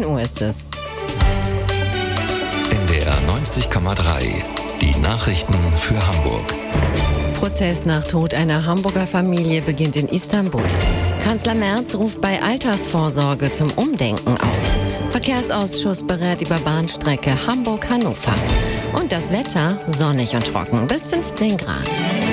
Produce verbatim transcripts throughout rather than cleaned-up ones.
zehn Uhr ist es. N D R neunzig Komma drei. Die Nachrichten für Hamburg. Prozess nach Tod einer Hamburger Familie beginnt in Istanbul. Kanzler Merz ruft bei Altersvorsorge zum Umdenken auf. Verkehrsausschuss berät über Bahnstrecke Hamburg-Hannover. Und das Wetter sonnig und trocken bis fünfzehn Grad.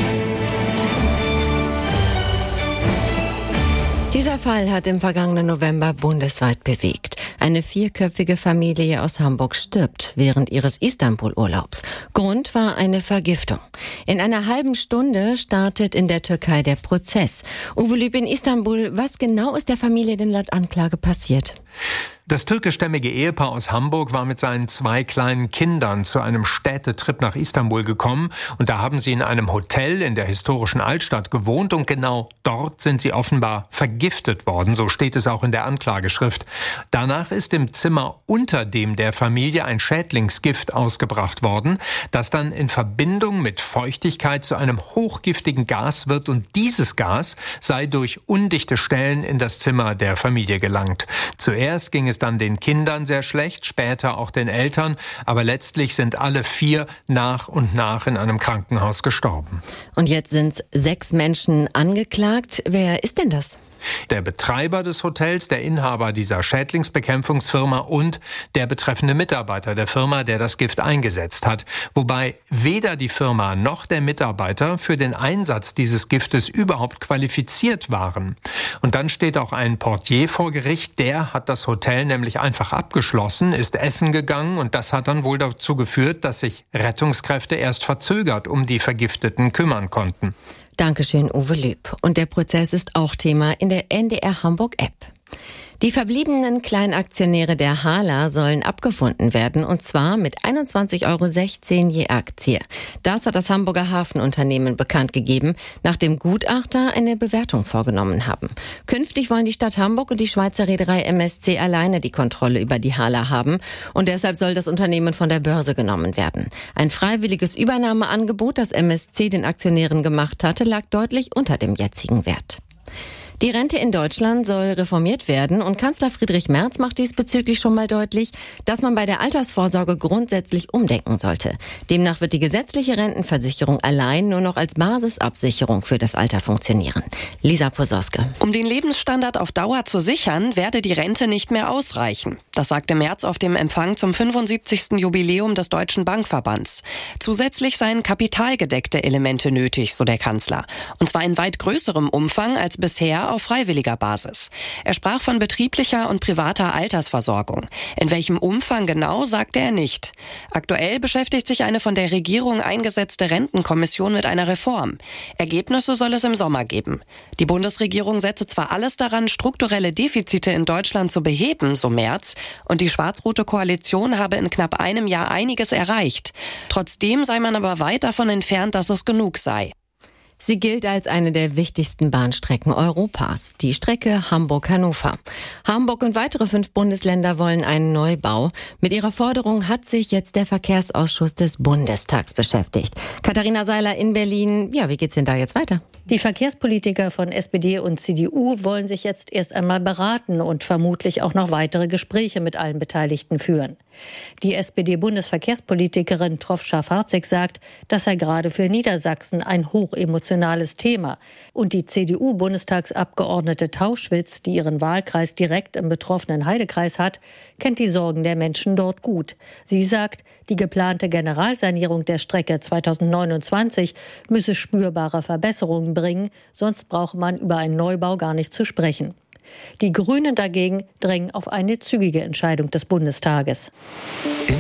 Dieser Fall hat im vergangenen November bundesweit bewegt. Eine vierköpfige Familie aus Hamburg stirbt während ihres Istanbul-Urlaubs. Grund war eine Vergiftung. In einer halben Stunde startet in der Türkei der Prozess. Uwe Lüb in Istanbul, was genau ist der Familie denn laut Anklage passiert? Das türkischstämmige Ehepaar aus Hamburg war mit seinen zwei kleinen Kindern zu einem Städtetrip nach Istanbul gekommen. Und da haben sie in einem Hotel in der historischen Altstadt gewohnt. Und genau dort sind sie offenbar vergiftet worden. So steht es auch in der Anklageschrift. Danach ist im Zimmer unter dem der Familie ein Schädlingsgift ausgebracht worden, das dann in Verbindung mit Feuchtigkeit zu einem hochgiftigen Gas wird. Und dieses Gas sei durch undichte Stellen in das Zimmer der Familie gelangt. Zuerst ging es dann den Kindern sehr schlecht, später auch den Eltern, aber letztlich sind alle vier nach und nach in einem Krankenhaus gestorben. Und jetzt sind sechs Menschen angeklagt. Wer ist denn das? Der Betreiber des Hotels, der Inhaber dieser Schädlingsbekämpfungsfirma und der betreffende Mitarbeiter der Firma, der das Gift eingesetzt hat. Wobei weder die Firma noch der Mitarbeiter für den Einsatz dieses Giftes überhaupt qualifiziert waren. Und dann steht auch ein Portier vor Gericht, der hat das Hotel nämlich einfach abgeschlossen, ist essen gegangen und das hat dann wohl dazu geführt, dass sich Rettungskräfte erst verzögert um die Vergifteten kümmern konnten. Dankeschön, Uwe Lüb. Und der Prozess ist auch Thema in der N D R Hamburg-App. Die verbliebenen Kleinaktionäre der Hala sollen abgefunden werden, und zwar mit einundzwanzig Euro sechzehn je Aktie. Das hat das Hamburger Hafenunternehmen bekannt gegeben, nachdem Gutachter eine Bewertung vorgenommen haben. Künftig wollen die Stadt Hamburg und die Schweizer Reederei M S C alleine die Kontrolle über die Hala haben, und deshalb soll das Unternehmen von der Börse genommen werden. Ein freiwilliges Übernahmeangebot, das M S C den Aktionären gemacht hatte, lag deutlich unter dem jetzigen Wert. Die Rente in Deutschland soll reformiert werden, und Kanzler Friedrich Merz macht diesbezüglich schon mal deutlich, dass man bei der Altersvorsorge grundsätzlich umdenken sollte. Demnach wird die gesetzliche Rentenversicherung allein nur noch als Basisabsicherung für das Alter funktionieren. Lisa Posorske. Um den Lebensstandard auf Dauer zu sichern, werde die Rente nicht mehr ausreichen. Das sagte Merz auf dem Empfang zum fünfundsiebzigsten Jubiläum des Deutschen Bankverbands. Zusätzlich seien kapitalgedeckte Elemente nötig, so der Kanzler. Und zwar in weit größerem Umfang als bisher auf freiwilliger Basis. Er sprach von betrieblicher und privater Altersversorgung. In welchem Umfang genau, sagte er nicht. Aktuell beschäftigt sich eine von der Regierung eingesetzte Rentenkommission mit einer Reform. Ergebnisse soll es im Sommer geben. Die Bundesregierung setze zwar alles daran, strukturelle Defizite in Deutschland zu beheben, so Merz, und die schwarz-rote Koalition habe in knapp einem Jahr einiges erreicht. Trotzdem sei man aber weit davon entfernt, dass es genug sei. Sie gilt als eine der wichtigsten Bahnstrecken Europas, die Strecke Hamburg-Hannover. Hamburg und weitere fünf Bundesländer wollen einen Neubau. Mit ihrer Forderung hat sich jetzt der Verkehrsausschuss des Bundestags beschäftigt. Katharina Seiler in Berlin. Ja, wie geht's denn da jetzt weiter? Die Verkehrspolitiker von S P D und C D U wollen sich jetzt erst einmal beraten und vermutlich auch noch weitere Gespräche mit allen Beteiligten führen. Die S P D-Bundesverkehrspolitikerin Troff Scharf-Harzig sagt, das sei gerade für Niedersachsen ein hochemotionales Thema. Und die C D U-Bundestagsabgeordnete Tauschwitz, die ihren Wahlkreis direkt im betroffenen Heidekreis hat, kennt die Sorgen der Menschen dort gut. Sie sagt, die geplante Generalsanierung der Strecke zweitausendneunundzwanzig müsse spürbare Verbesserungen bringen, sonst brauche man über einen Neubau gar nicht zu sprechen. Die Grünen dagegen drängen auf eine zügige Entscheidung des Bundestages.